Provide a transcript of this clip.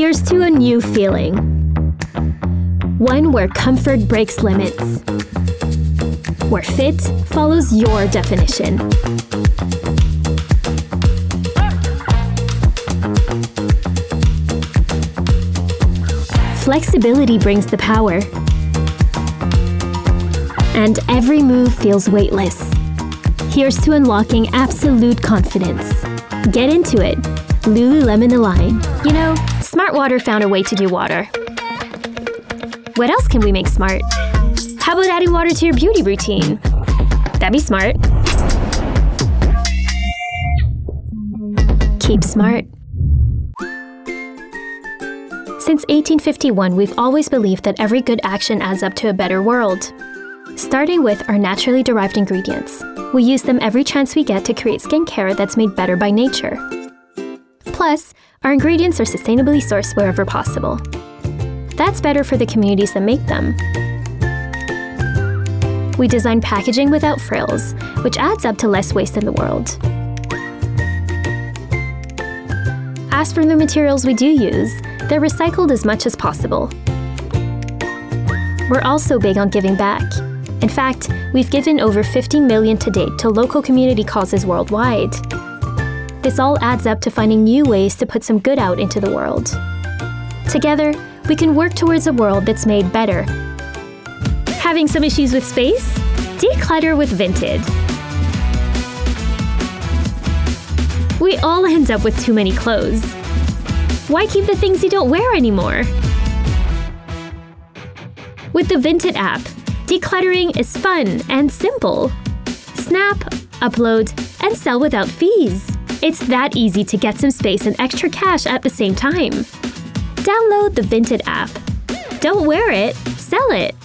Here's to a new feeling. One where comfort breaks limits. Where fit follows your definition. Flexibility brings the power. And every move feels weightless. Here's to unlocking absolute confidence. Get into it. Lululemon Align. You know, Smart Water found a way to do water. What else can we make smart? How about adding water to your beauty routine? That'd be smart. Keep smart. Since 1851, we've always believed that every good action adds up to a better world. Starting with our naturally derived ingredients, we use them every chance we get to create skincare that's made better by nature. Plus, our ingredients are sustainably sourced wherever possible. That's better for the communities that make them. We design packaging without frills, which adds up to less waste in the world. As for the materials we do use, they're recycled as much as possible. We're also big on giving back. In fact, we've given over $50 million to date to local community causes worldwide. This all adds up to finding new ways to put some good out into the world. Together, we can work towards a world that's made better. Having some issues with space? Declutter with Vinted. We all end up with too many clothes. Why keep the things you don't wear anymore? With the Vinted app, decluttering is fun and simple. Snap, upload, and sell without fees. It's that easy to get some space and extra cash at the same time. Download the Vinted app. Don't wear it, sell it.